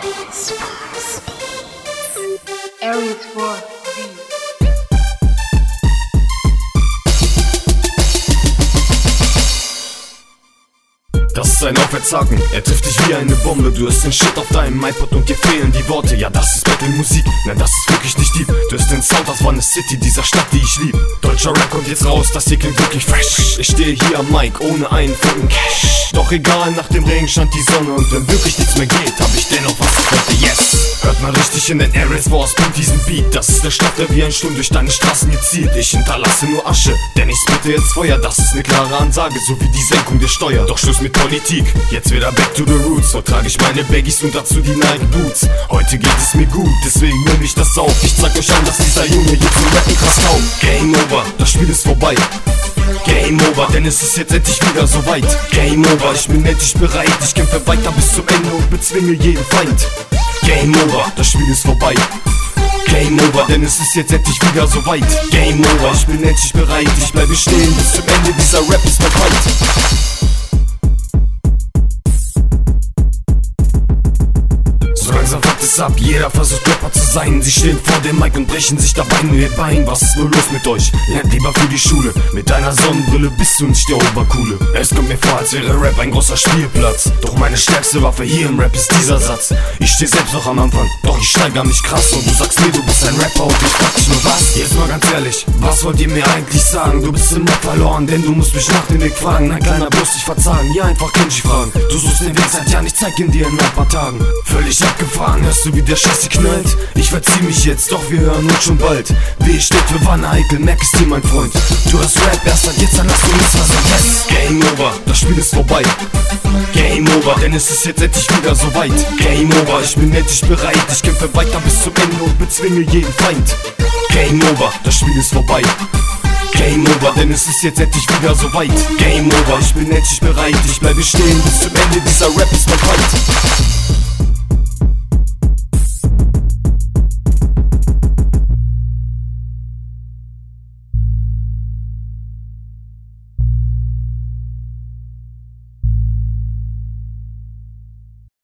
Aries 4 Das ist ein Aufwärtshaken, er trifft dich wie eine Bombe. Du hast den Shit auf deinem iPod und dir fehlen die Worte. Ja, das ist Battle-Musik, nein, das ist wirklich nicht deep. Du hast den Sound aus One City, dieser Stadt, die ich lieb. Deutscher Rap kommt jetzt raus, das hier klingt wirklich fresh. Ich stehe hier am Mic, ohne einen Funken Cash. Doch egal, nach dem Regen scheint die Sonne. Und wenn wirklich nichts mehr geht, hab ich dennoch was ich wollte, yes. Hört mal richtig in den Aries Wars, bringt diesen Beat. Das ist der Stoff, der wie ein Sturm durch deine Straßen jetzt zieht. Ich hinterlasse nur Asche, denn ich spitte jetzt Feuer. Das ist ne klare Ansage, so wie die Senkung der Steuer. Doch Schluss mit Politik, jetzt wieder back to the roots. So trage ich meine Baggies und dazu die Nike Boots. Heute geht es mir gut, deswegen nehme ich das auf. Ich zeig euch an, dass dieser Junge jetzt im Rappen krass taugt. Game over, das Spiel ist vorbei. Game over, denn es ist jetzt endlich wieder soweit. Game over, ich bin endlich bereit. Ich kämpfe weiter bis zum Ende und bezwinge jeden Feind. Game over, das Spiel ist vorbei. Game over, denn es ist jetzt endlich wieder soweit. Game over, ich bin endlich bereit. Ich bleibe stehen bis zum Ende, dieser Rap ist mein Fight. So langsam fuckt es ab, jeder versucht Rapper zu sein. Sie stehen vor dem Mic und brechen sich dabei nur ihr Bein. Was ist nur los mit euch? Lernt lieber für die Schule. Mit deiner Sonnenbrille bist du nicht der Obercoole. Es kommt mir vor, als wäre Rap ein großer Spielplatz. Doch meine stärkste Waffe hier im Rap ist dieser Satz. Ich steh selbst noch am Anfang, doch ich steigere mich krass. Und du sagst mir, du bist ein Rapper und ich frag dich nur was. Jetzt mal ganz ehrlich, was wollt ihr mir eigentlich sagen? Du bist im Rap verloren, denn du musst mich nach dem Weg fragen. Nein, kleiner, bloß dich verzagen, ja einfach Kenji fragen. Du suchst den Weg seit Jahren, ich zeig ihn dir in ein paar Tagen. Völlig abgefahren, hörst du wie der Scheiße knallt? Ich verzieh mich jetzt, doch wir hören uns schon bald. W steht für Wanne Eitel, merk es dir mein Freund. Du hast Rap erst seit jetzt, dann lass du nichts was yes. Game over, das Spiel ist vorbei. Game over, denn es ist jetzt endlich wieder soweit. Game over, ich bin endlich bereit. Ich kämpfe weiter bis zum Ende und bezwinge jeden Feind. Game over, das Spiel ist vorbei. Game over, denn es ist jetzt endlich wieder soweit. Game over, ich bin endlich bereit. Ich bleibe stehen bis zum Ende, dieser Rap ist mein Fight.